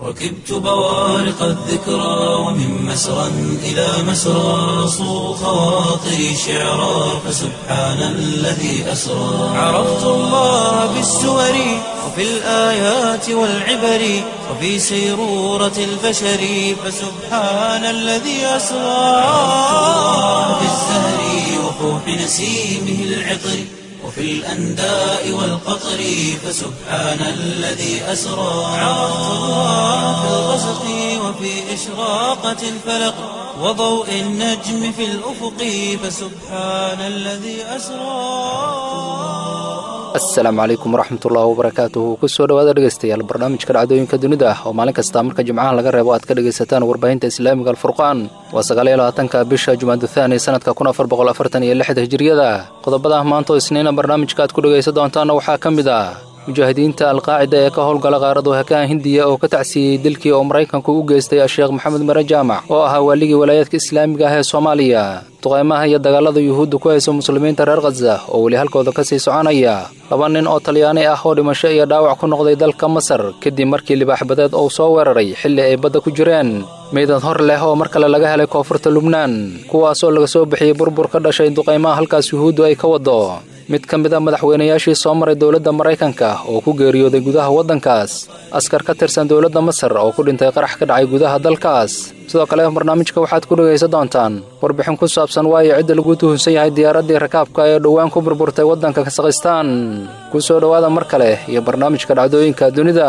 ركبت بوارق الذكرى ومن مسرى إلى مسرى صو خواطري شعرا فسبحان الذي أسرى عرفت الله بالسور وفي الآيات والعبر وفي سيرورة البشر فسبحان الذي أسرى في الزهر وفوح نسيمه العطر وفي الأنداء والقطر فسبحان الذي أسرى عرفت الله في الغسق وفي إشراقة الفلق وضوء النجم في الأفق فسبحان الذي أسرى. asalaamu calaykum waraxmatullaahi wabarakaatuhu kusoo dhawaada dhegaystayaal barnaamijka dhacdooyinka dunida ah oo maalin kasta marka jimcaha laga reebo aad ka dhegaysataan warbaahinta islaamiga alfurqaan waa 29-ka bisha jumaada thaani sanadka 1446 hijriyada qodobada maanta oo isniina barnaamijka aad ku dhegaysan doontaan waxaa ka mid ah mujaahidiinta alqaacida ee ka howlgala qaarada hakaha hindiya oo ka tacsiyey dilkii oo maraykanku u geystay sheekh maxamed mare jaamac oo ahaa waaligii walaayadka islaamiga ah ee Soomaaliya duqeymaha iyo dagaalada yuhuudda ku hayso muslimiinta reer Gaza oo wali halkooda ka sii soconaya laba nin oo Talyaani ah oo dhimasho iyo dhaawac ku noqday dalka Masar kadib markii libaax badeed uu soo weeraray xilli ay badda ku jireen meydad hor leh oo mar kale laga helay koonfurta Lubnaan kuwaas oo laga soo bixiyay burbur ka dhashay duqeymaha halkaas yuhuuddu ay ka wado mid ka mid ah madaxweynayaashii soo maray dawladda Mareykanka oo ku geeriyooday gudaha waddankaas askar ka tirsan dawladda Masar oo ku dhintay qarax ka dhacay gudaha dalkaas sidoo kale barnaamijka waxaad ku dhageysan doontaan warbixin ku saabsan waayo cidda lagu tuhunsan yahay diyaaradii rakaabka ee dhawaan ku burburtay waddanka Kazakhstan ku soo dhawaada mar kale iyo barnaamijka dhacdooyinka dunida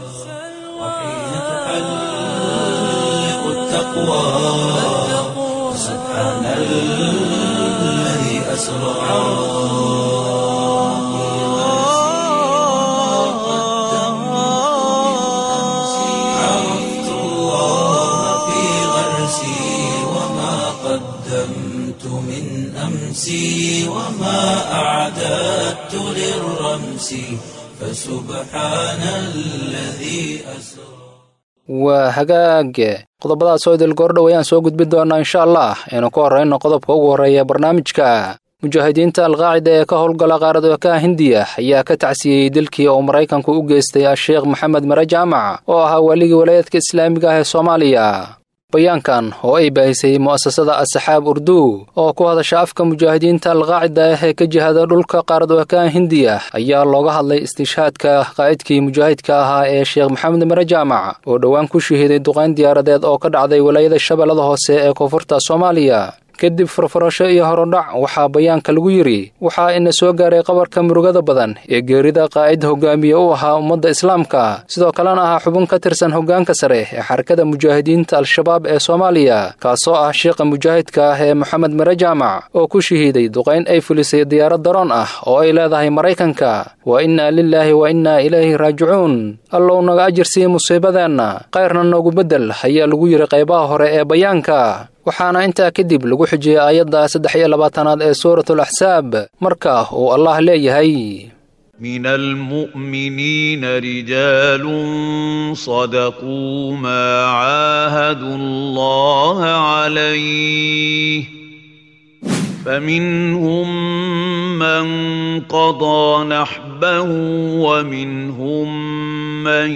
سبحان الذي أسرى عرفت الله في غرسي وما قدمت من أمسي وما أعددت للرمس فسبحان الذي أسرى waa hagaag qodobadaas oo idil goor dhawayaan soo gudbin doonaa insha Allah inuu ku horeyno qodobka ugu horeeya barnaamijka mujaahidiinta alqaacida ee ka howlgala qaarada hakaha hindiya ayaa ka tacsiyey dilkii oo maraykanku u geystay sheekh maxamed mare jaamac oo ahaa waaligii walaayadka islaamiga ah ee Soomaaliya bayaankan oo ay baahisay mu'assasada asxaab urdu oo ku hadasha afka mujaahidiinta alqaacida ee ka jihada dhulka qaarada hakaha hindiya ayaa looga hadlay istishhaadka qaa'idkii mujaahidka ahaa ee sheekh maxamed mare jaamac oo dhawaan ku shahiiday duqeyn diyaaradeed oo ka dhacday walaayada shabeellada hoose ee koonfurta Soomaaliya kadib furfurasho iyo horodhac waxaa bayaanka lagu yiri waxaa ina soo gaaray qabarka murugada badan ee geerida qaa'id hogaamiye u ahaa ummadda islaamka sidoo kalena ahaa xubin ka tirsan hoggaanka sare ee xarakada mujaahidiinta al-shabaab ee Soomaaliya kaasoo ah sheekha mujaahidka ah ee Maxamed Mare Jaamac oo ku shahiiday duqeyn ay fulisay diyaarad daroon ah oo ay leedahay Mareykanka wa inna lillahi wa inna ilayhi raaji'uun allow naga ajirsiin musiibadana qayrna noogu bedel ayaa lagu yiri qaybaha hore ee bayaanka waxaana intaa kadib lagu xijiyay aayadda 23aad ee suuratul ahsaab marka uu Allah leeyahay من المؤمنين رجال صدقوا ما عاهدوا الله عليه فمنهم من قضى نحبه ومنهم من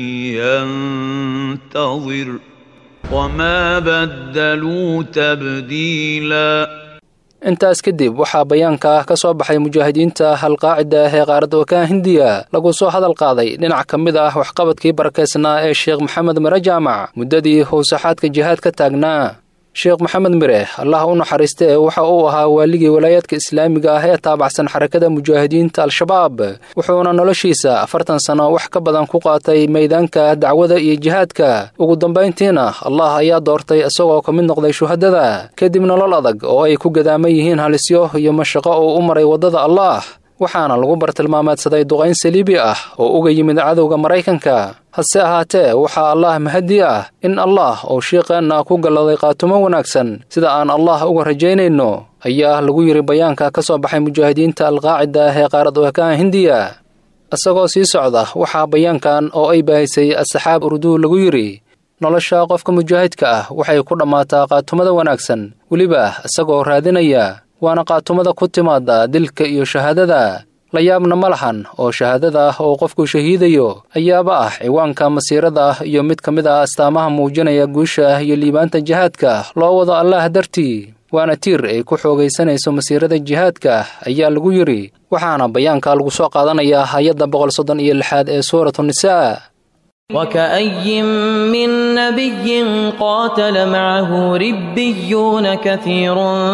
ينتظر وما بدلوا تبديلا intaas kadib waxaa bayaanka ka soo baxay mujaahidiinta alqaacida ee qaarada hakaha hindiya lagu soo hadal qaaday dhinac ka mid ah waxqabadkii barakeysnaa ee sheekh maxamed mare jaamac muddadii howsaxaadka jihaad ka taagnaa sheekh maxamed mire Allah u naxariistay waxa uu ahaa waaligii walaayadka islaamiga ah ee taabacsan xarakada mujaahidiinta al-shabaab wuxuuna noloshiisa 40 sano wax ka badan ku qaatay meedaanka dacwada iyo jihaadka ugu dambeyntiina Allah ayaa doortay isagoo ka mid noqday shuhadada kadib nolol adag oo ay ku gadaaman yihiin halisyo iyo mashaqo oo u maray wadada Allah waxaana lagu bartilmaameedsaday duqeyn saliibi ah oo uga yimid cadowga Mareykanka hase ahaatee waxaa Allah mahadi ah in Allah oo sheeqana ku galaday qaatumo wanaagsan sida aan Allah uga rajaynayno ayaa lagu yiri bayaanka ka soo baxay mujaahidiinta alqaacida ee qaarada hakaha hindiya asagoo sii socda waxaa bayaankan oo ay baahisay asxaab urdu lagu yiri nolosha qofka mujaahidka ah waxay ku dhamaataa qaatumada wanaagsan waliba asagoo raadinaya waana qaatumada ku timaada dilka iyo shahaadada la yaabna ma lahan oo shahaadada ah oo qofku shahiidayo ayaaba ah ciwaanka masiirada ah iyo mid ka mid ah astaamaha muujinaya guusha ah iyo liibaanta jihaadka loo wado allaah dartii waana tiir ay ku xoogaysanayso masiirada jihaadka ayaa lagu yidhi waxaana bayaanka lagu soo qaadanayaa aayadda 136 ee suuratu nisaa وكأي من نبي قاتل معه ربيون كثير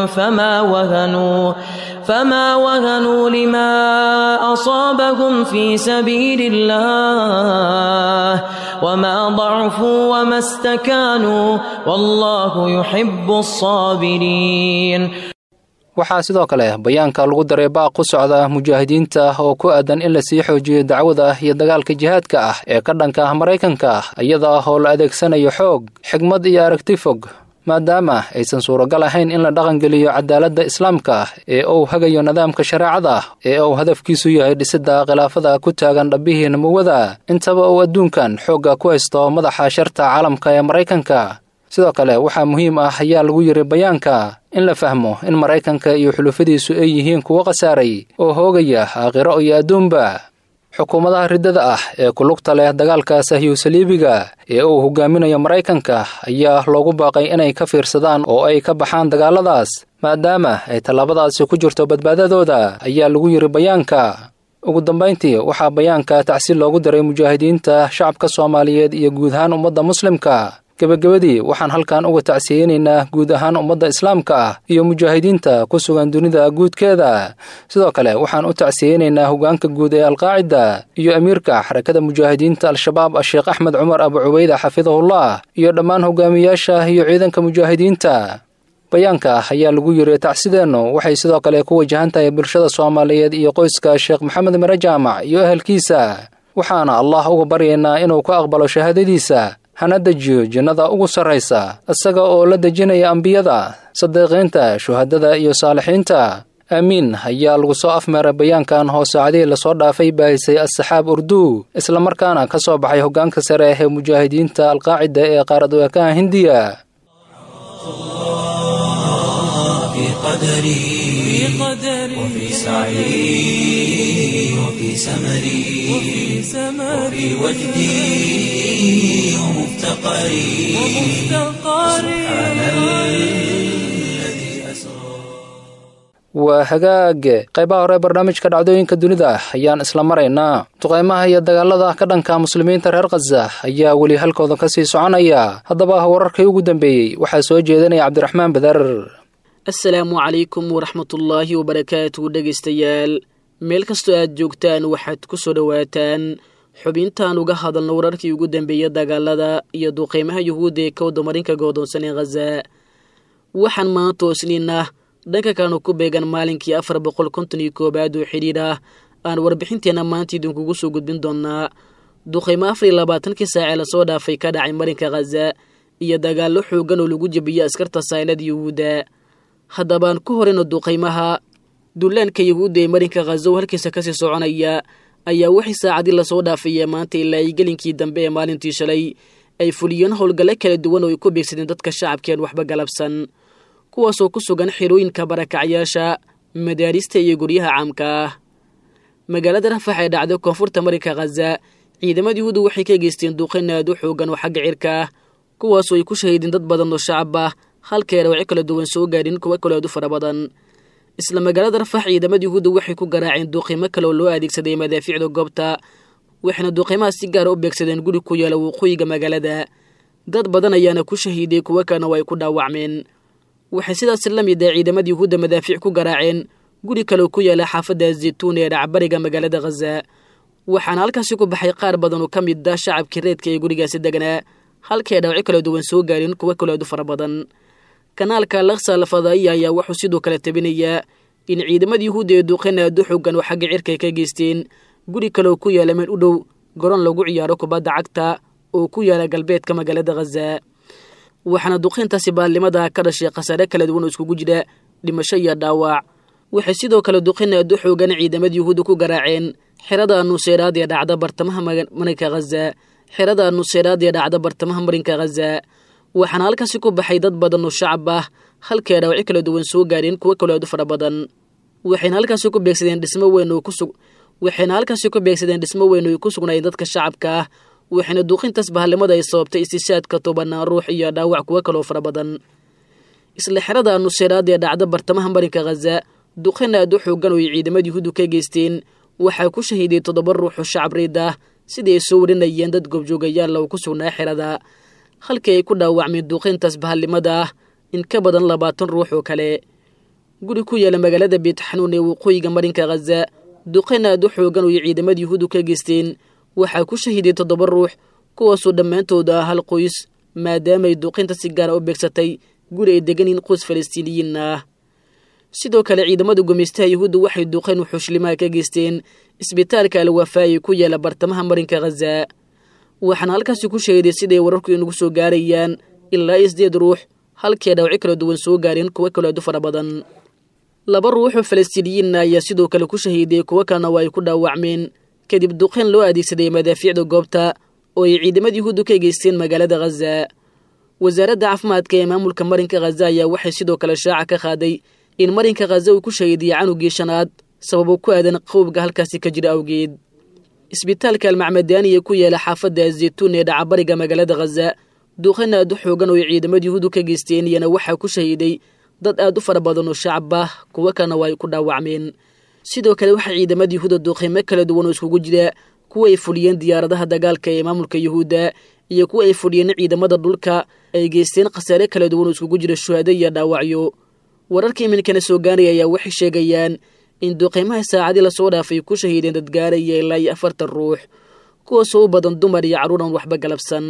فما وهنوا لما أصابهم في سبيل الله وما ضعفوا وما استكانوا والله يحب الصابرين. waxaa sidoo kale bayaanka lagu daray baaq ku socda mujaahidiinta oo ku aadan in la sii xoojiyo dacwada iyo dagaalka jihaadka ah ee ka dhanka ah Mareykanka iyada oo la adeegsanayo xoog, xigmad iyo aragti fog maadaama aysan suuragal ahayn in la dhaqan geliyo cadaaladda islaamka ee uu hagayo nidaamka shariicada ee uu hadafkiisu yahay dhisidda khilaafada ku taagan dhabihii namuwada intaba uu adduunkan xoogga ku haysto madaxa sharta caalamka ee Mareykanka. sidoo kale waxaa muhiim ah ayaa lagu yiri bayaanka in la fahmo in Mareykanka iyo xulufadiisu ay yihiin kuwa qasaaray oo hoogaya aakhiro iyo adduunba. xukuumadaha ridada ah ee ku lugta leh dagaalka Sahyu-Saliibiga ee uu hogaaminayo Mareykanka ayaa loogu baaqay inay ka fiirsadaan oo ay ka baxaan dagaaladaas maadaama ay talaabadaasi ku jirto badbaadadooda ayaa lagu yiri bayaanka. ugu dambeyntii waxaa bayaanka tacsiil loogu daray mujaahidiinta shacabka Soomaaliyeed iyo guud ahaan ummadda muslimka. gabagabadii waxaan halkan uga tacsiyeenaynaa guud ahaan ummadda islaamka iyo mujaahidiinta ku sugan dunida guudkeeda. sidoo kale waxaan u tacsiyeenaynaa hogaanka guud ee Al-Qaacida iyo amiirka xarakada mujaahidiinta Al-Shabaab Sheekh Axmed Cumar Abu Cubayda xafidahullah iyo dhammaan hogaamiyaasha iyo ciidanka mujaahidiinta. bayaanka ayaa lagu yiri tacsideeno waxay sidoo kale ku wajahan tahay bulshada Soomaaliyeed iyo qoyska Sheekh Maxamed Mire Jaamac iyo ehelkiisa. waxaana Allah uga baryaynaa inuu ka aqbalo shahaadadiisa hana dejiyo jannada ugu sarreysa isaga oo la dejinaya ambiyada, sadiiqiinta, shuhadada iyo saalixiinta. amiin ayaa lagu soo afmeeray bayaankan oo saacadii la soo dhaafay baahisay as-saxaab urdu isla markaana ka soo baxay hogaanka sare ee mujaahidiinta Al-Qaacida ee qaaradda Hindiya. وفي سعي وفي سمري وفي وجدي ومفتقري سبحان الذي أسرى. waa hagaag qaybaha hore barnaamijka dhacdooyinka dunida ayaan isla maraynaa. duqeymaha iyo dagaalada ka dhanka muslimiinta reer Gaza ayaa weli halkooda ka sii soconaya. haddaba wararkii ugu dambeeyay waxaa soo jeedinaya Cabdiraxmaan Badar. asalaamu calaykum waraxmatullaahi wabarakaatuhu dhegaystayaal meel kastoo aad joogtaan waxaad ku soo dhowaataan xubintaan uga hadalno wararkii ugu dambeeyay dagaalada iyo duqeymaha yuhuudda ee ka wadamarinka go'doonsan ee Gaza. waxaan maanta isniinah dhanka kaanu ku beegan maalinkii 451 oo xidhiidh ah aan warbixinteena maanta idinkugu soo gudbin doonaa duqeymo 24 saac la soo dhaafay ka dhacay marinka Gaza iyo dagaallo xoogan oo lagu jabiyay askarta Saynada Yuhuudda. haddabaan ku horeyno duqeymaha duulaanka yuhuudda ee marinka Gaza oo halkiisa ka sii soconaya ayaa wixii saacadii la soo dhaafay maanta ilaa gelinkii dambe ee maalintii shalay ay fuliyeen howlgalo kala duwan oo ay ku beegsadeen dadka shacabkeen waxba galabsan kuwaasoo ku sugan xirooyinka barakacyaasha madaarista iyo guryaha caamka ah. magaalada Rafax ee dhacday koonfurta marinka Gaza ciidamada yuhuudda waxay ka geysteen duqeyn aad u xoogan oo xagga cirka ah kuwaasoo ay ku shahiideen dad badan oo shacab ah halka ay kala duwan soo gaadhin kuwa kale oo fara badan. isla magaalada Rafax ciidamada yuhuudda waxay ku garaaceen duqeymo kale oo loo adeegsaday madaafiicda goobta waxayna duqeymaha si gaar ah u beegsadeen guri ku yaala waqooyiga magaalada. dad badan ayaana ku shahiiday kuwa kana way ku dhaawacmeen. waxay sidaas la mid ah ciidamada yuhuudda madaafiic ku garaaceen guri kale oo ku yaala xaafadda Zaytuun ee dhacbariga magaalada Gaza. waxaana halkaasi ku baxay qaar badan oo ka mid ah shacabkii reedka ee gurigaasi deganaa halka dhaawac kala duwan soo gaareen kuwa kale oo fara badan. kanaalka Al-Aqsa Al-Fadaa'iya ayaa wuxuu sidoo kale tabinayaa in ciidamada yuhuudda ee duqeyn aad u xoogan oo xagga cirka ka geysteen guri kale oo ku yaala meel u dhow garoon lagu ciyaaro kubadda cagta oo ku yaala galbeedka magaalada Gaza. waxaana duqeyntaasi baalimada ka dhashay khasaare kala duwan oo iskugu jira dhimasho iyo dhaawac. waxay sidoo kale duqeyn aad u xoogan ciidamada yuhuudda ku garaaceen xirada Nusayraad ee dhacda bartamaha marinka Gaza. xirada Nusayraad ee dhacda bartamaha marinka Gaza waxaana halkaasi ku baxay dad badan oo shacab ah halka dhaawac kala duwan soo gaareen kuwa kale oo fara badan. waxayna halkaasi ku beegsadeen dhismo weyn oo ku sugnaayeen dadka shacabka ah waxayna duuqintaas bahalnimada ay sababtay istishaadka tobanaan ruux iyo dhaawac kuwa kaloo fara badan isla xerada Nusayraad ee dhacda bartamaha marinka Gaza duqin aad u xoogan oo ciidamada Yuhuuddu ka geysteen waxaa ku shahiiday 7 ruux oo shacab reed ah sidii ay soo warinayeen dad goobjoogayaal oo ku sugnaa xerada halkii ay ku dhaawacmeen duqintaas bahalnimada in ka badan 20 ruux oo kale guri ku yaala magaalada Beit Xanuun ee waqooyiga marinka Gaza duqin aad u xoogan oo ciidamada Yuhuuddu ka geysteen waxaa ku shahiiday 7 ruux kuwaasoo dhammaantood ah hal qoys maadaama ay duqinta si gaar ah u beegsatay guri ay degan in qoys Falastiiniyiin ah sidoo kale ciidamada gumeystaha Yuhuuddu waxay duqin u xushlimaa ka geysteen isbitaalka Al-Wafaa ee ku yaala bartamaha marinka Gaza waxaana halkaasi ku sheegay sidii wararku inagu soo gaarayaan ilaa 8 ruux halkii dhaawac kala duwan soo gaareen kuwa kala fara badan 2 ruux oo Falastiiniyiin ayaa sidoo kale ku shahiiday kuwa kalena way ku dhaawacmeen kadib duqin loo adeegsaday madaafiicda goobta oo ay ciidamada Yuhuuddu ka geysteen magaalada Gaza wasaaradda caafimaadka ee maamulka marinka Gaza ayaa waxay sidoo kale shaaca ka qaaday in marinka Gaza uu ku shahiiday canugii shanaad sababo ku aadan qowbga halkaasi ka jira awgeed isbitaalka Al-Macmadani ee ku yaala xaafadda Zaytuun ee dhacbariga magaalada Gaza duqin aad u xoogan oo ciidamada Yuhuuddu ka geysteen yana waxaa ku shahiiday dad aad u fara badan oo shacab ah kuwa kana way ku dhaawacmeen sidoo kale waxa ciidamada Yuhuudda duqeymo kala duwan oo iskugu jira kuwa ay fuliyeen diyaaradaha dagaalka ee maamulka Yuhuudda iyo kuwa ay fuliyeen ciidamada dhulka ay geysteen khasaare kala duwan oo iskugu jira shuhada iyo dhaawacyo wararka iminkana soo gaaraya ayaa waxay sheegayaan in duqeymaha saacadii la soo dhaafay ku shahiideen dad gaaraya ilaa 40 ruux kuwaasoo u badan dumar iyo carruur aan waxba galabsan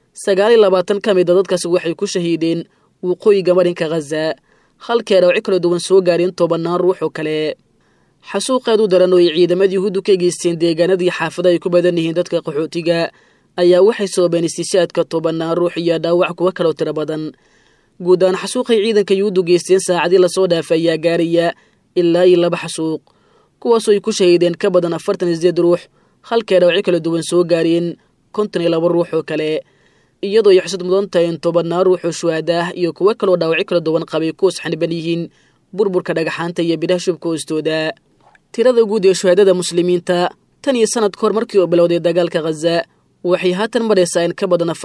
29 ka mid ah dadkaasi waxay ku shahiideen waqooyiga marinka Gaza halkii dhaawac kala duwan soo gaareen 10 ruux oo kale xasuuqaad u daran oo ciidamada Yuhuuddu ka geysteen deegaanadii xaafada ay ku badan yihiin dadka qaxootiga ayaa waxay sababeen istishaadka 10 ruux iyo dhaawac kuwa kale oo tiro badan guud ahaan xasuuqay ciidanka Yuhuuddu geysteen saacadii la soo dhaafay ayaa gaaraya ilaa 2 xasuuq kuwaasoo ay ku shahiideen ka badan 48 ruux halkii dhaawac kala duwan soo gaareen 52 ruux oo kale iyadoo ay xusad mudan tahay 10 ruux oo shuhada iyo kuwa kale oo dhaawac kala duwan qabay kuwaas xaniban yihiin burburka dhagaxaanta iyo bidhaha shubka hoostooda tirada guud ee shuhadada muslimiinta tan iyo sanad kahor markii uu bilowday dagaalka Gaza waxay haatan maraysaa in ka badan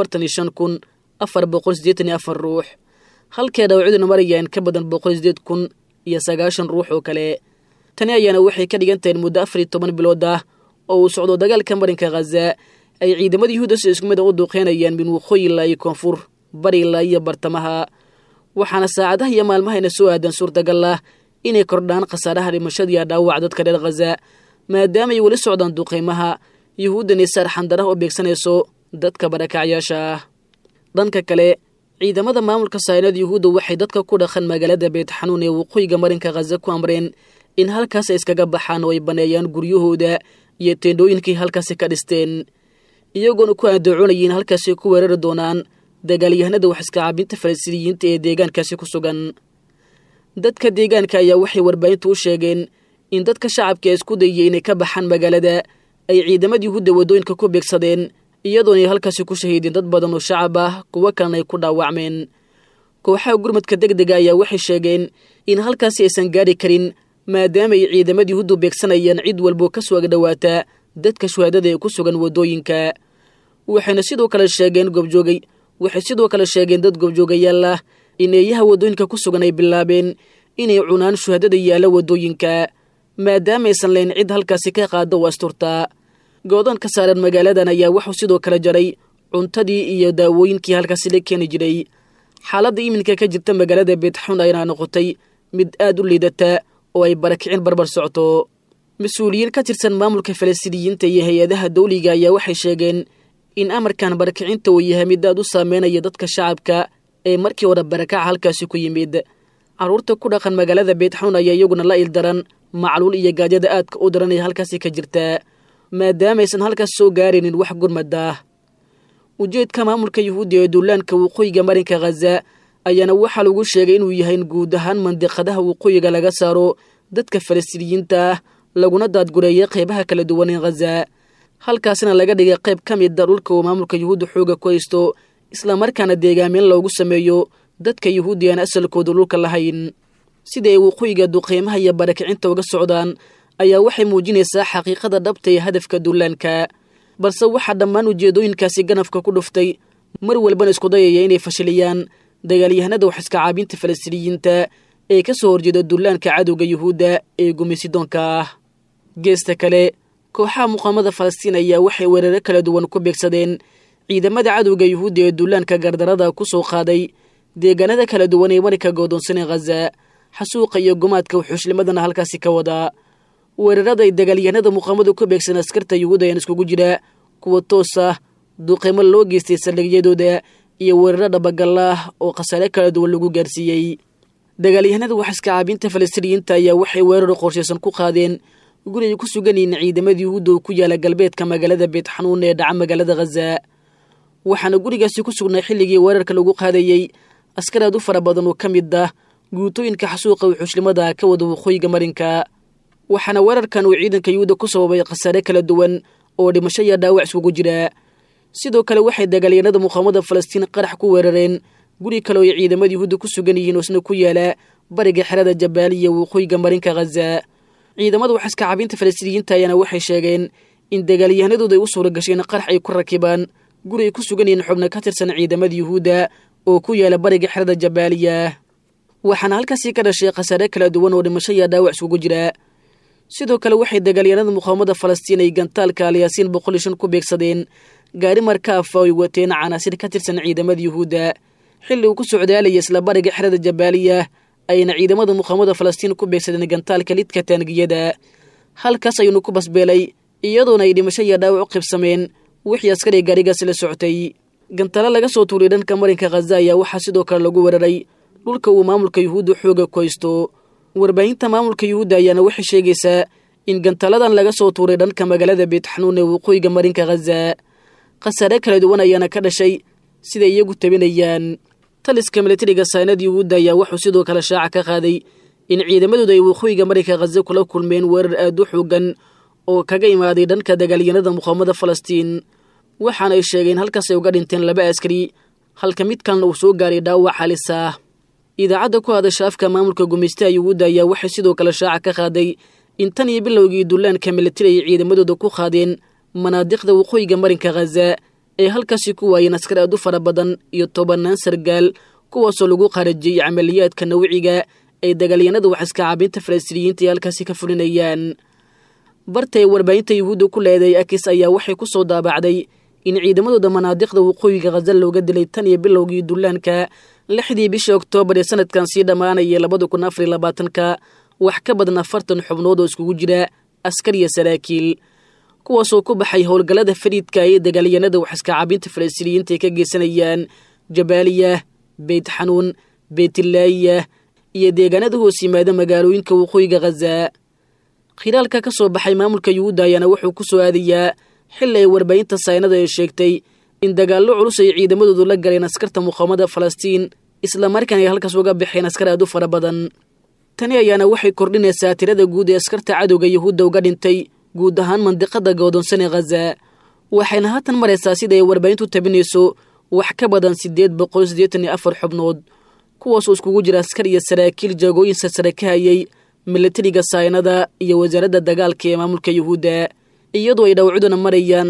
45,484 ruux halkii dhaawacduna marayaan ka badan 108,090 ruux oo kale tani ayaana waxay ka dhigan tahay muddo 14 bilood ah oo uu socdo dagaalka marinka Gaza ay ciidamada Yuhuudda si isku mid ah u duqeynayaan min waqooyi ilaa iyo koonfur bari ilaa iyo bartamaha waxaana saacadaha iyo maalmaha ina soo aadan suurtagal ah inay kordhaan khasaaraha dhimashada iyo dhaawaca dadka reer Gaza maadaama ay wali socdaan duqeymaha Yuhuudda nisaar xandaraha oo beegsanayso dadka barakacyaasha ah dhanka kale ciidamada maamulka Saynad Yuhuudda waxay dadka ku dhaqan magaalada Beit Xanuun ee waqooyiga marinka Gaza ku amreen in halkaas ay iskaga baxaan oo ay baneeyaan guryahooda iyo teendooyinkii halkaas ka dhisteen iyagoona ku adoonayeen halkaas ku weerari doonaan dagaalyahanada wax iska caabinta Falastiiniyiinta ee deegaankaasi ku sugan dadka deegaanka ayaa waxay warbaahintu u sheegeen in dadka shacabka isku dayay inay ka baxaan magaalada ay ciidamada Yuhuudda wadooyinka ku beegsadeen iyadoo ay halkaas ku shahiideen dad badan oo shacab ah kuwa kalena ay ku dhaawacmeen kooxaha gurmadka degdega ayaa waxay sheegeen in halkaas aysan gaari karin maadaama ay ciidamada Yuhuuddu beegsanayaan cid walba ka soo agdhawaata dadka shuhadada ee ku sugan wadooyinka waxayna sidoo kale sheegeen dad goobjoogayaal ah in eeyaha wadooyinka ku sugan ay bilaabeen inay cunaan shuhadada yaala wadooyinka maadaama aysan lahayn cid halkaasi ka qaada oo asturta goodan ka saaran magaaladan ayaa wuxuu sidoo kale jaray cuntadii iyo daawooyinkii halkaasi la keeni jiray xaaladda iminka ka jirta magaalada Beit Xanuun ayna noqotay mid aad u liidata oo ay barakicin barbar socoto mas'uuliyiin ka tirsan maamulka Falastiiniyiinta iyo hay'adaha dawliga ayaa waxay sheegeen in amarkan barakicinta uu yahay mid aad u saameynaya dadka shacabka ee markii hore barakaca halkaasi ku yimid carruurta ku dhaqan magaalada Beit Xanuun ayaa iyaguna la ildaran macluul iyo gaajada aadka u daran ee halkaasi ka jirta maadaama aysan halkaas soo gaarinin wax gurmad ah ujeedka maamulka Yuhuudda ee duulaanka waqooyiga marinka Gaza ayaana waxaa lagu sheegay inuu yahay guud ahaan mandiqadaha waqooyiga laga saaro dadka Falastiiniyiinta ah laguna daadgureeyay qaybaha kala duwan ee Gaza halkaasna laga dhigay qayb ka mid ah dhulka uu maamulka Yuhuudda xooga ku haysto isla markaana deegaamin loogu sameeyo dadka Yuhuudda aan asalkooda dhulka lahayn sida ay waqooyiga duqeymaha iyo barakicinta uga socdaan ayaa waxay muujinaysaa xaqiiqada dhabta ee hadafka duulaanka balse waxaa dhammaan ujeedooyinkaasi ganafka ku dhuftay mar walbana isku dayaya inay fashiliyaan dagaalyahanada wax iska caabinta falastiiniyiinta ee ka soo horjeeda duulaanka cadowga yuhuudda ee gumeysidoonka ah geesta kale kooxaha muqaamada falastiin ayaa waxay weeraro kala duwan ku beegsadeen ciidamada cadowga yuhuudda ee duulaanka gardarada ku soo qaaday deegaanada kala duwan ee marinka go'doonsan ee Gaza xasuuqa iyo gumaadka wuxuushlimadana halkaasi ka wadaa weerarada ay dagaalyahanada muqaamadu ku beegsan askarta yuhuudda ayaan iskugu jira kuwa toos ah duqeymo loo geystay saldhigyadooda iyo weeraro dhabagallah oo khasaare kala duwan lagu gaarsiiyey dagaalyahanada wax iska caabinta falastiiniyiinta ayaa waxay weerar qorshaysan ku qaadeen guriga ku sugan yihiin ciidamada yuhuudda oo ku yaala galbeedka magaalada Beit Xanuun ee dhaca magaalada Gaza waxaana gurigaasi ku sugnay xilligii weerarka lagu qaadayay askar aad u fara badan oo ka mid ah guutooyinka xasuuqa wuxuushlimada ka wada waqooyiga marinka waxaana weerarkan uu ciidanka yuhuudda ku sababay khasaare kala duwan oo dhimasho iyo dhaawac isugu jira sidoo kale waxay dagaalyahanada muqaamada Falastiin qarax ku weerareen guri kale oo ciidamada yuhuudda ku sugan yihiin oo isna ku yaala bariga xerada Jabaaliya waqooyiga marinka Gaza ciidamada wax iska caabinta falastiiniyiinta ayana waxay sheegeen in dagaalyahanadooda ay u suura gasheen qarax ay ku rakibaan guri ay ku sugan yihiin xubno ka tirsan ciidamada yuhuudda oo ku yaala bariga xerada Jabaaliya waxaana halkaasi ka dhashay khasaare kala duwan oo dhimasho iyo dhaawac isugu jira sidoo kale waxay dagaalyahanada muqaamada Falastiin ay gantaalka Al-Yaasiin 105 ku beegsadeen gaari markaaf ay wateen canaasir ka tirsan ciidamada yuhuudda xilli uu ku socdaalay isla bariga xerada Jabaaliya ayna ciidamada muqaamada Falastiin ku beegsadeen gantaalka lidka taangiyada halkaas ayuu ku basbeelay iyadoona ay dhimasho iyo dhaawac u qibsameen wixii askari gaarigaas la socotay gantaalo laga soo tuuray dhanka marinka Gaza ayaa waxaa sidoo kale lagu weeraray dhulka uu maamulka yuhuudda xooga ku haysto warbaahinta maamulka yuhuudda ayaana waxay sheegaysaa in gantaaladan laga soo tuuray dhanka magaalada Beit Xanuun ee waqooyiga marinka Gaza khasaare kala duwan ayaana ka dhashay sida iyagu tabinayaan taliska militariga saynad yuhuudda ayaa wuxuu sidoo kale shaaca ka qaaday in ciidamadooda ay waqooyiga marinka Gaza kula kulmeen weerar aad u xoogan oo kaga imaaday dhanka dagaalyahanada muqaamada Falastiin waxaana ay sheegeen halkaas ay uga dhinteen 2 askari halka mid kalena uu soo gaaray dhaawac halis ah idaacadda ku hadasha afka maamulka gumeystaha yuhuudda ayaa waxay sidoo kale shaaca ka qaaday in tan iyo bilowgii duulaanka militariga ciidamadooda ku qaadeen manaadiqda waqooyiga marinka Gaza ee halkaasi ku waayeen askar aad u fara badan iyo 10 sargaal kuwaasoo lagu qarajiyay amaliyaadka nawciga ay dagaalyahanada wax iska caabinta falastiiniyiinta halkaasi ka fulinayaan bartay warbaahinta yuhuudda ku leeday akis ayaa waxay ku soo daabacday in ciidamadooda manaadiqda waqooyiga Gaza looga dilay tan iyo bilowgii duulaanka 6 bishii Oktoobar ee sanadkan sii dhamaanaya 2024 wax ka badan 40 xubnood oo iskugu jira askar iyo saraakiil kuwaasoo ku baxay howlgallada fariidka ee dagaalyahanada wax iska caabinta falastiiniyiinta ka geysanayaan Jabaaliya Beit Xanuun Beitlaahiya iyo deegaanada hoos yimaada magaalooyinka waqooyiga Gaza khilaalka ka soo baxay maamulka yuhuudda ayaana wuxuu ku soo aadayaa xilli ay warbaahinta saynada ay sheegtay in dagaallo culus ay ciidamadoodu la galeen askarta muqaamada Falastiin isla markaana ay halkaas uga baxeen askar aad u fara badan tani ayaana waxay kordhinaysaa tirada guud ee askarta cadowga yuhuudda uga dhintay guud ahaan mandiqada go'doonsan ee Gaza waxayna haatan maraysaa sida ay warbaahintu tabinayso wax ka badan 884 xubnood kuwaasoo iskugu jira askar iyo saraakiil jagooyin sare ka hayay militariga saynada iyo wasaaradda dagaalka ee maamulka yuhuudda iyadoo ay dhawcuduna marayaan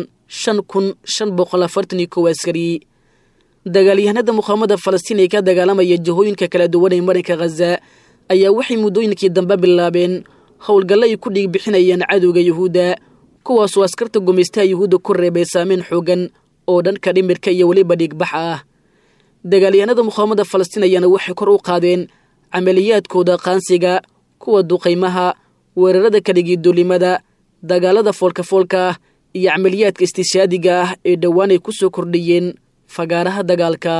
5541 askari dagaalyahanada muqaamada Falastiin ee ka dagaalamaya jihooyinka kala duwan ee marinka Gaza ayaa waxay muddooyinkii dambe bilaabeen howlgallo ay ku dhiig bixinayaan cadowga yuhuudda kuwaasoo askarta gumeystaha yuhuudda ku reebay saameyn xoogan oo dhanka dhimirka iyo weliba dhiigbax ah dagaalyahanada muqaamada Falastiin ayaana waxay kor u qaadeen amaliyaadkooda qaansiga kuwa duqeymaha weerarada kaligii duulimada dagaalada foolka iyo amaliyaadka istishaadiga ah ee dhawaan ay ku soo kordhiyeen fagaaraha dagaalka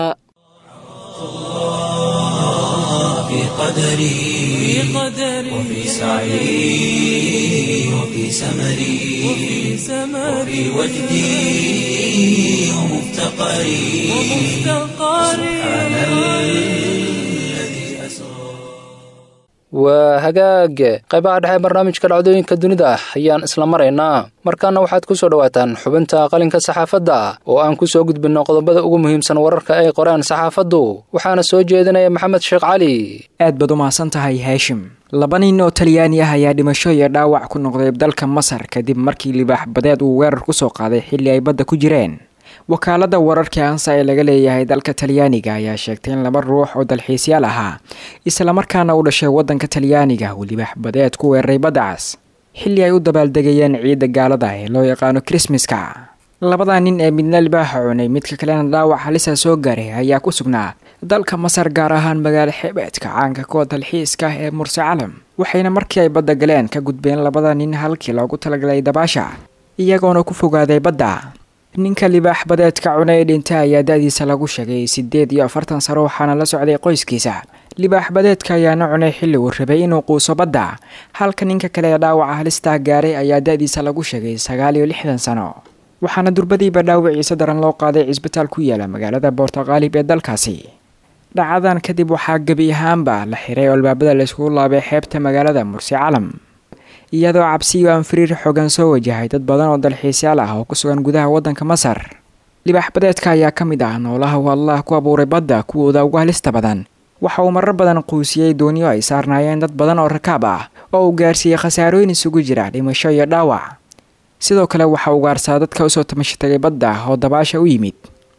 في قدري وفي سعي وفي سمري وفي وجدي ومفتقري سبحان الذي أسرى waa hagaag qaybaha dhexe barnaamijka dhacdooyinka dunida ayaan isla maraynaa markaana waxaad ku soo dhawaataan xubinta qalinka saxaafadda oo aan ku soo gudbinno qodobada ugu muhiimsan wararka ay qoraan saxaafaddu waxaana soo jeedinaya maxamed sheekh cali. aad baad u mahadsan tahay haashim. 2 nin oo Talyaani ah ayaa dhimasho iyo dhaawac ku noqday dalka Masar kadib markii libaax badeed uu weerar ku soo qaaday xilli ay badda ku jireen. wakaalada wararka ANSA ee laga leeyahay dalka Talyaaniga ayaa sheegtay in 2 ruux oo dalxiisyaal ahaa isla markaana u dhashay wadanka Talyaaniga uu libaax badeed ku weeraray baddaas xilli ay u dabaaldegayeen ciida gaalada ee loo yaqaano Christmaska. 2 nin ee midna libaax cunay midka kalena dhaawac halis ah soo gaaray ayaa ku sugnaa dalka Masar gaar ahaan magaalo xeebeedka caanka ka dalxiiska ee Mursi Calam waxayna markii ay badda galeen ka gudbeen 2 nin halkii loogu talagalay dabaasha iyagoona ku fogaaday badda. ninka libaax badeedka cunay dhintay ayaa da'diisa lagu sheegay 48 sano waxaana la socday qoyskiisa. libaax badeedka ayaana cunay xilli uu rabay inuu quuso badda halka ninka kale ee dhaawaca halista gaaray ayaa da'diisa lagu sheegay 69 sano waxaana durbadiiba dhaawiciisa daran loo qaaday cisbitaal ku yaala magaalada Boortaqaalib ee dalkaasi. dhacadan kadib waxaa gabi ahaanba la xiray albaabada la isku laabay xeebta magaalada Mursi Calam iyadoo cabsi iyo anfiriir xooggan soo wajahay dad badan oo dalxiisyaal ah oo ku sugan gudaha wadanka Masar. libaax badeedka ayaa ka mid ah noolaha uu Allah ku abuuray badda kuwooda ugu halista badan waxa uu marar badan quusiyay dooniyo ay saarnaayeen dad badan oo rakaab ah oo uu gaarsiiyay khasaarooyin isugu jira dhimasho iyo dhaawac. sidoo kale waxa uu gaarsaa dadka u soo tamashatay badda oo dabaasha u yimid.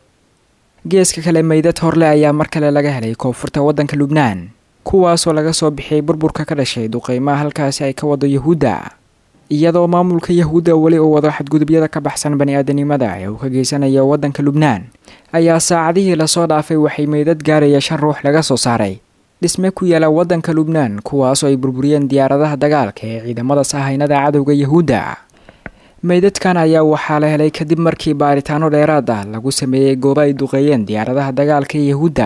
geeska kale meydad horle ayaa mar kale laga helay koonfurta wadanka Lubnaan kuwaasoo laga soo bixiyay burburka ka dhashay duqeymaha halkaasi ay ka wado Yahuuda iyadoo maamulka Yahuuda wali uu wado xadgudubyada ka baxsan bani'aadanimada ee uu ka geysanayo wadanka Lubnaan ayaa saacadihii la soo dhaafay waxay meydad gaaraya 5 ruux laga soo saaray dhisme ku yaala wadanka Lubnaan kuwaasoo ay burburiyeen diyaaradaha dagaalka ee ciidamada sahaynada cadowga Yahuuda. meydadkan ayaa waxaa la helay kadib markii baaritaano dheeraad ah lagu sameeyay goobo ay duqeeyeen diyaaradaha dagaalka ee Yahuuda.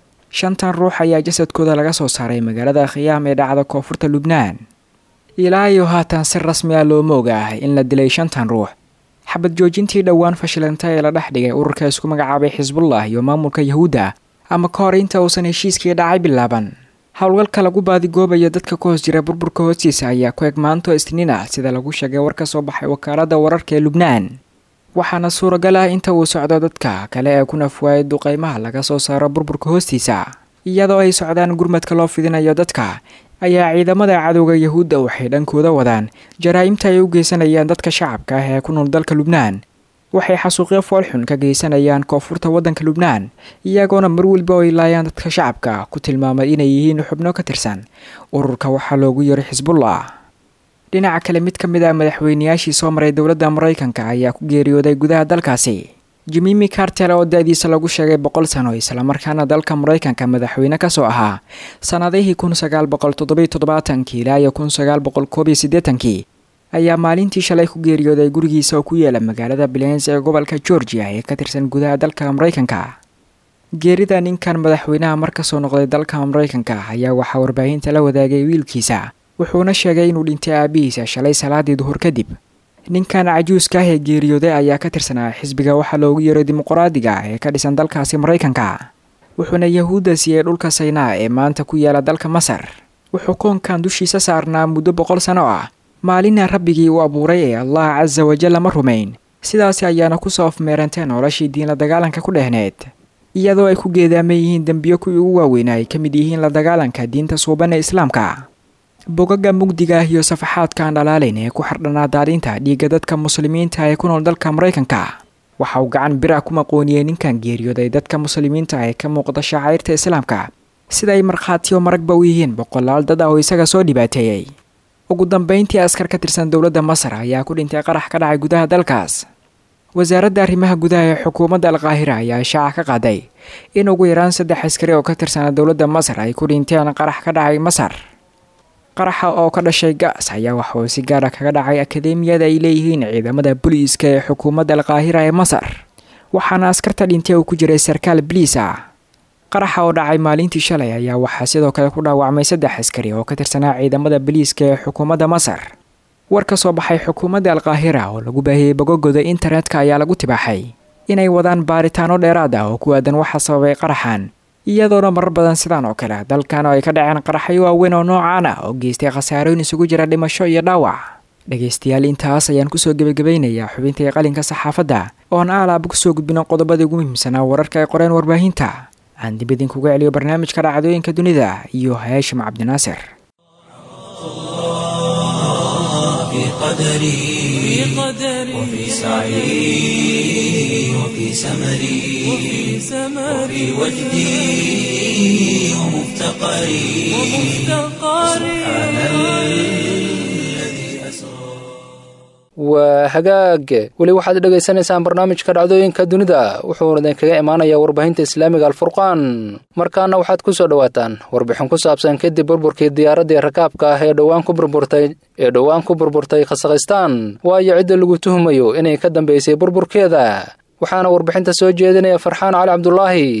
5 ruux ayaa jasadkooda laga soo saaray magaalada Khiyaam ee dhacda koonfurta Lubnaan. ilaa iyo haatan si rasmi ah loo moogaa in la dilay 5 ruux. xabad joojintii dhawaan fashilantay ee la dhex dhigay ururka isku magacaabay Xisbullah iyo maamulka Yahuuda ama ka hor inta uusan heshiiskii dhacay bilaaban. hawlgalka lagu baadigoobayo dadka ku hoos jira burburka hoostiisa ayaa ku eg maanto Isniin ah sida lagu sheegay war ka soo baxay wakaalada wararka ee Lubnaan. waxaana suuragal ah inta uu socdo dadka kale ee ku nafwaayay duqeymaha laga soo saaro burburka hoostiisa iyadoo ay socdaan gurmadka loo fidinayo dadka ayaa ciidamada cadowga Yahuuda waxay dhankooda wadaan jaraa'imta ay u geysanayaan dadka shacabka ah ee ku nool dalka Lubnaan. waxay xasuuqyo foolxun ka geysanayaan koonfurta wadanka Lubnaan iyagoona mar walba ay laayaan dadka shacabka ku tilmaamay inay yihiin xubno ka tirsan ururka waxa loogu yeeray Xisbullah. dhinaca kale mid ka mid ah madaxweynayaashii soo maray dowladda Mareykanka ayaa ku geeriyooday gudaha dalkaasi. Jimmy Carter oo da'diisa lagu sheegay 100 sano isla markaana dalka Mareykanka madaxweyne ka soo ahaa sanadihii 1977 ilaa 1981 ayaa maalintii shalay ku geeriyooday gurigiisa oo ku yaala magaalada Plains ee gobolka Georgia ee ka tirsan gudaha dalka Mareykanka. geerida ninkan madaxweynaha marka soo noqday dalka Mareykanka ayaa waxa warbaahinta la wadaagay wiilkiisa wuxuuna sheegay inuu dhintay aabihiisa shalay salaadii duhur kadib. ninkan cajuuska ah ee geeriyooday ayaa ka tirsanaa xisbiga waxa loogu yeeray dimuqraadiga ee ka dhisan dalkaasi Mareykanka wuxuuna Yahuuda siiyay dhulka Saynaa ee maanta ku yaala dalka Masar. wuxuu koonkan dushiisa saarnaa muddo 100 sano ah maalina rabbigii uu abuuray ee Allah Azza wa Jalla ma rumayn sidaas ayaana ku soo afmeerantay noloshii diin la dagaalanka ku dhehneed iyadoo ay ku geedaaman yihiin dambiyo kuwii ugu waaweyn ay ka mid yihiin la dagaalanka diinta suuban ee Islaamka. bogaga mugdiga iyo safaxaadka aan dhalaalayn ee ku xardhanaa daadinta dhiigga dadka muslimiinta ee ku nool dalka Mareykanka waxa uu gacan bir ah ku maqooniyay ninkan geeriyooday dadka muslimiinta ee ka muuqda shacairta Islaamka sida ay markhaatiyo maragba u yihiin boqolaal dad ah oo isaga soo dhibaateeyay. ugu dambeyntii askar ka tirsan dowladda Masar ayaa ku dhintay qarax ka dhacay gudaha dalkaas. wasaaradda arrimaha gudaha ee xukuumadda Al-Qaahira ayaa shaaca ka qaaday in ugu yaraan 3 askari oo ka tirsan dowladda Masar ay ku dhinteen qarax ka dhacay Masar. qaraxa oo ka dhashay gaas ayaa waxa uu si gaar ah kaga dhacay akadeemiyada ay leeyihiin ciidamada booliiska ee xukuumadda Al-Qaahira ee Masar waxaana askarta dhintay oo ku jiray sarkaal booliis ah. qaraxa oo dhacay maalintii shalay ayaa waxaa sidoo kale ku dhaawacmay 3 askari oo ka tirsanaa ciidamada booliiska ee xukuumadda Masar. war ka soo baxay xukuumadda Al-Qaahira oo lagu baahiyay bogagooda internetka ayaa lagu tibaaxay inay wadaan baaritaano dheeraad ah oo ku aadan waxa sababay qaraxan iyadoona marar badan sidaan oo kale dalkan oo ay ka dhaceen qaraxyo waaweyn oo noocaan ah oo geystay khasaarooyin isugu jira dhimasho iyo dhaawac. dhegaystayaal intaas ayaan kusoo gebagabeynayaa xubintii qalinka saxaafadda oon aalaaba kusoo gudbino qodobadii ugu muhiimsanaa wararka ay qoreen warbaahinta. aan dib idinkuga celiyo barnaamijka dhacdooyinka dunida iyo Haashim Cabdinaasir. وفي سعي وفي سمري وفي وجدي ومفتقري سبحان الذي أسرى. waa hagaag weli waxaad dhegaysanaysaan barnaamijka dhacdooyinka dunida wuxuuna idinkaga imaanayaa warbaahinta islaamiga alfurqaan. markaana waxaad ku soo dhawaataan warbixin ku saabsan kadib burburkii diyaaraddii rakaabka ah ee dhowaan ku burburtay Kazakhstan waayo cidda lagu tuhumayo inay ka dambeysay burburkeeda. waxaana warbixinta soo jeedinaya Farxaan Cali Cabdullaahi.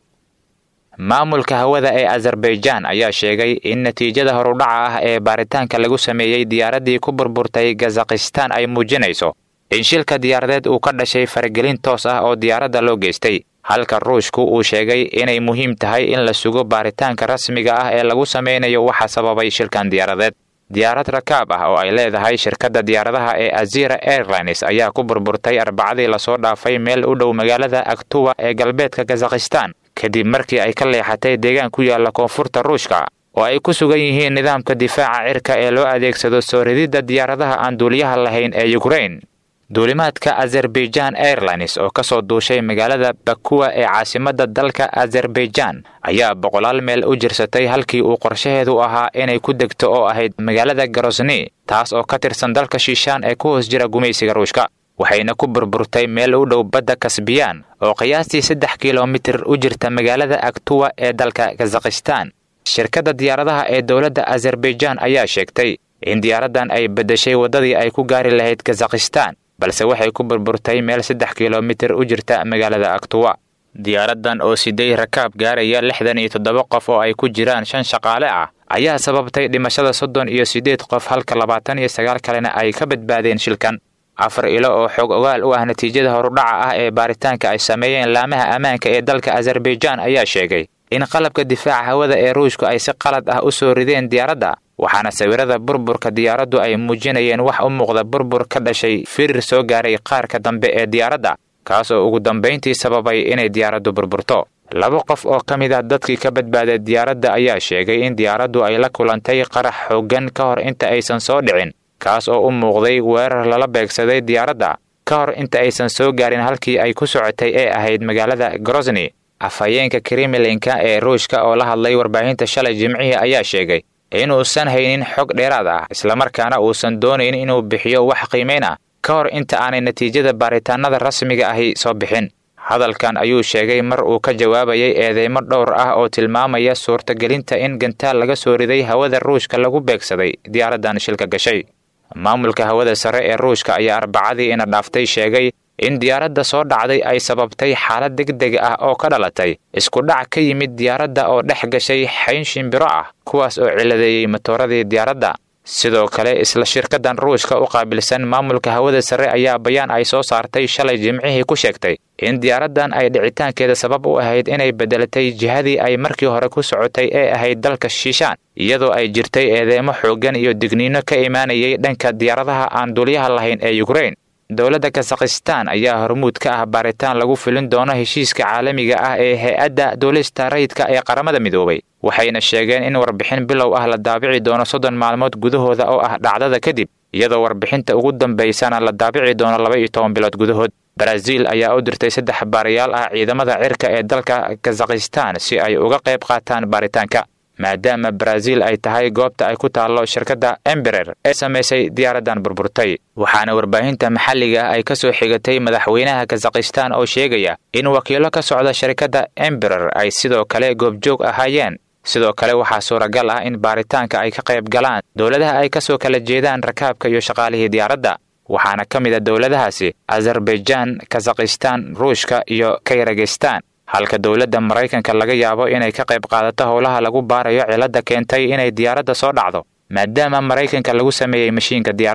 maamulka hawada ee Azerbaijan ayaa sheegay in natiijada horudhaca ah ee baaritaanka lagu sameeyay diyaaraddii ku burburtay Kazakhstan ay muujinayso in shilka diyaaradeed uu ka dhashay faragelin toos ah oo diyaaradda loo geystay, halka Ruushku uu sheegay inay muhiim tahay in la sugo baaritaanka rasmiga ah ee lagu sameynayo waxa sababay shilkan diyaaradeed. diyaarad rakaab ah oo ay leedahay shirkadda diyaaradaha ee Azira Airlines ayaa ku burburtay Arbacadii la soo dhaafay meel u dhow magaalada Aktuwa ee galbeedka Kazakhstan kadib markii ay ka leexatay deegaan ku yaala koonfurta Ruushka oo ay ku sugan yihiin nidaamka difaaca cirka ee loo adeegsado soo ridida diyaaradaha aan duuliyaha lahayn ee Ukraine. duulimaadka Azerbaijan Airlines oo ka soo duushay magaalada Baku ee caasimadda dalka Azerbaijan ayaa boqolaal meel u jirsatay halkii uu qorshaheedu ahaa inay ku degto oo ahayd magaalada Grozny, taas oo ka tirsan dalka Shiishaan ee ku hoos jira gumaysiga Ruushka. waxayna ku burburtay meel u dhow badda Caspian oo qiyaastii 3 kiiloomitir u jirta magaalada Aktuwa ee dalka Kazakhstan. shirkadda diyaaradaha ee dowladda Azerbaijan ayaa sheegtay in diyaaraddan ay bedeshay wadadii ay ku gaari lahayd Kazakhstan, balse waxay ku burburtay meel 3 kiiloomitir u jirta magaalada Aktuwa. diyaaraddan oo siday rakaab gaaraya 67 qof oo ay ku jiraan 5 shaqaale ah ayaa sababtay dhimashada 38 qof halka 29 kalena ay ka badbaadeen shilkan. 4 ilo oo xog ogaal u ah natiijada horudhaca ah ee baaritaanka ay sameeyeen laamaha ammaanka ee dalka Azerbaijan ayaa sheegay in qalabka difaaca hawada ee Ruushku ay si qalad ah u soo rideen diyaaradda, waxaana sawirada burburka diyaaraddu ay muujinayeen wax u muuqda burbur ka dhashay firir soo gaaray qaarka dambe ee diyaaradda, kaas oo ugu dambeyntii sababay inay diyaaraddu burburto. 2 qof oo ka mid ah dadkii ka badbaaday diyaaradda ayaa sheegay in diyaaraddu ay la kulantay qarax xooggan ka hor inta aysan soo dhicin, kaas oo u muuqday weerar lala beegsaday diyaaradda ka hor inta aysan soo gaarin halkii ay ku socotay ee ahayd magaalada Grozny. afhayeenka Kremlinka ee Ruushka oo la hadlay warbaahinta shalay Jimcihii ayaa sheegay inuusan haynin xog dheeraad ah isla markaana uusan doonayn inuu bixiyo wax qiimeyn ah ka hor inta aanay natiijada baaritaanada rasmiga ahi soo bixin. hadalkan ayuu sheegay mar uu ka jawaabayay eedeymo dhowr ah oo tilmaamaya suurtagelinta in gantaal laga soo riday hawada Ruushka lagu beegsaday diyaaraddan shilka gashay. maamulka hawada sare ee Ruushka ayaa Arbacadii ina dhaaftay sheegay in diyaaradda soo dhacday ay sababtay xaalad degdeg ah oo ka dhalatay isku dhac ka yimid diyaaradda oo dhex gashay xayn shimbiro ah kuwaas oo ciladeeyay matooradii diyaaradda. sidoo kale isla shirkaddan Ruushka u qaabilsan maamulka hawada sare ayaa bayaan ay soo saartay shalay Jimcihii ku sheegtay in diyaaraddan ay dhicitaankeeda sabab u ahayd inay bedelatay jihadii ay markii hore ku socotay ee ahayd dalka Shiishaan, iyadoo ay jirtay eedeymo xooggan iyo digniino ka imaanayay dhanka diyaaradaha aan duuliyaha lahayn ee Ukraine. dowladda Kazakhstan ayaa hormuud ka ah baaritaan lagu filin doono heshiiska caalamiga ah ee hay'adda duulista rayidka ee qaramada midoobay, waxayna sheegeen in warbixin bilow ah la daabici doono 30 maalmood gudahooda oo ah dhacdada kadib, iyadoo warbixinta ugu dambeysana la daabici doono 12 bilood gudahood. Brazil ayaa u dirtay 3 baarayaal ah ciidamada cirka ee dalka Kazakhstan si ay uga qayb qaataan baaritaanka, maadaama Brazil ay tahay goobta ay ku taalo shirkadda Embraer ee sameysay diyaaraddan burburtay. waxaana warbaahinta maxalliga ay ka soo xigatay madaxweynaha Kazakhstan oo sheegaya in wakiilo ka socda shirkadda Embraer ay sidoo kale goobjoog ahaayeen. sidoo kale waxaa suuragal ah in baaritaanka ay ka qayb galaan dowladaha ay ka soo kala jeedaan rakaabka iyo shaqaalihii diyaaradda, waxaana ka mid ah dowladahaasi Azerbaijan, Kazakhstan, Ruushka iyo Kyrgyzstan, halka dowladda Mareykanka laga yaabo inay ka qayb qaadato howlaha lagu baarayo cilada keentay inay diyaaradda soo dhacdo, maadaama Mareykanka lagu sameeyay mashiinka diyaaradda.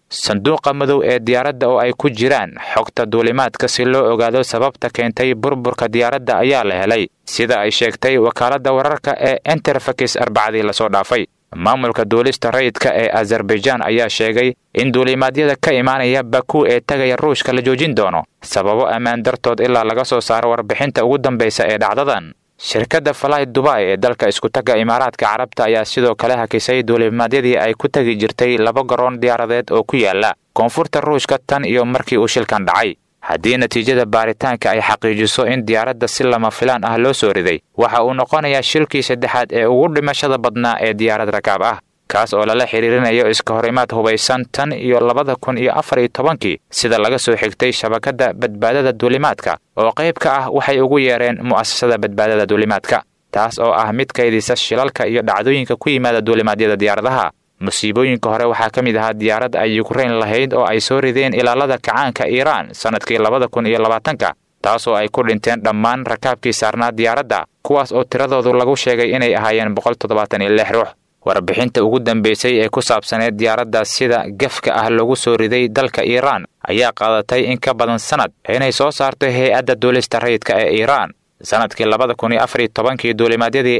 sanduuqa madow ee diyaaradda oo ay ku jiraan xogta duulimaadka si loo ogaado sababta keentay burburka diyaaradda ayaa la helay sida ay sheegtay wakaaladda wararka ee Interfax Arbacadii la soo dhaafay. maamulka duulista rayidka ee Azerbaijan ayaa sheegay in duulimaadyada ka imaanaya Baku ee tagaya Ruushka la joojin doono sababo ammaan dartood ilaa laga soo saaro warbixinta ugu dambaysa ee dhacdadan. shirkadda Flight Dubai ee dalka isku taga Imaaraadka Carabta ayaa sidoo kale hakisay duulimaadyadii ay ku tagi jirtay 2 garoon diyaaradeed oo ku yaala koonfurta Ruushka tan iyo markii uu shilkan dhacay. haddii natiijada baaritaanka ay xaqiijiso in diyaaradda si lama filaan ah loo soo riday waxa uu noqonayaa shilkii saddexaad ee ugu dhimashada badnaa ee diyaarad rakaab ah kaas oo lala xiriirinayo iska horimaad hubaysan tan iyo 2014 sida laga soo xigtay shabakadda badbaadada duulimaadka oo qayb ka ah waxay ugu yeereen mu'asasada badbaadada duulimaadka taas oo ah mid kaydisa shilalka iyo dhacdooyinka ku yimaada duulimaadyada diyaaradaha. musiibooyinka hore waxaa ka mid ahaa diyaarad ay Ukraine lahayd oo ay soo rideen ilaalada kacaanka Iran sanadkii 2020 taas oo ay ku dhinteen dhammaan rakaabkii saarnaa diyaaradda kuwaas oo tiradoodu lagu sheegay inay ahaayeen 176 ruux. warbixinta ugu dambeysay ee ku saabsaneed diyaaradda sida gafka ah lagu soo riday dalka Iran ayaa qaadatay in ka badan sanad inay soo saarto hay'adda duulista rayidka ee Iran. sanadkii 2014 duulimaadyadii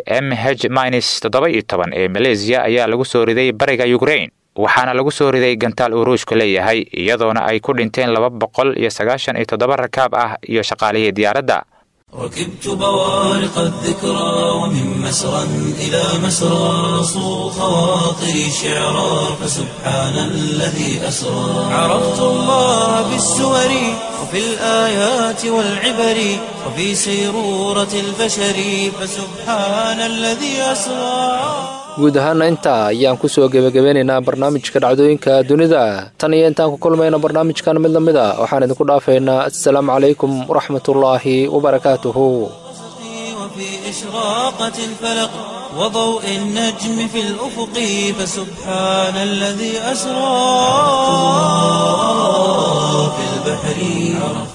MH-17 ee Malaysia ayaa lagu soo riday bariga Ukraine waxaana lagu soo riday gantaal uu Ruushku leeyahay iyadoona ay ku dhinteen 297 rakaab ah iyo shaqaalihii diyaaradda. ركبت بوارق الذكرى ومن مسرى إلى مسرى صو خواطري شعرا فسبحان الذي أسرى عرفت الله بالسور وفي الآيات والعبر وفي سيرورة البشر فسبحان الذي أسرى. guud ahaana intaa ayaan ku soo gebagabeynaynaa barnaamijka dhacdooyinka dunida tan iyo intaan ku kulmayna barnaamijkan mid lamid ah waxaan idinku dhaafaynaa assalaamu calaykum waraxmatullaahi wabarakaatuhu. وفي إشراقة الفلق وضوء النجم في الأفق فسبحان الذي أسرى في البحر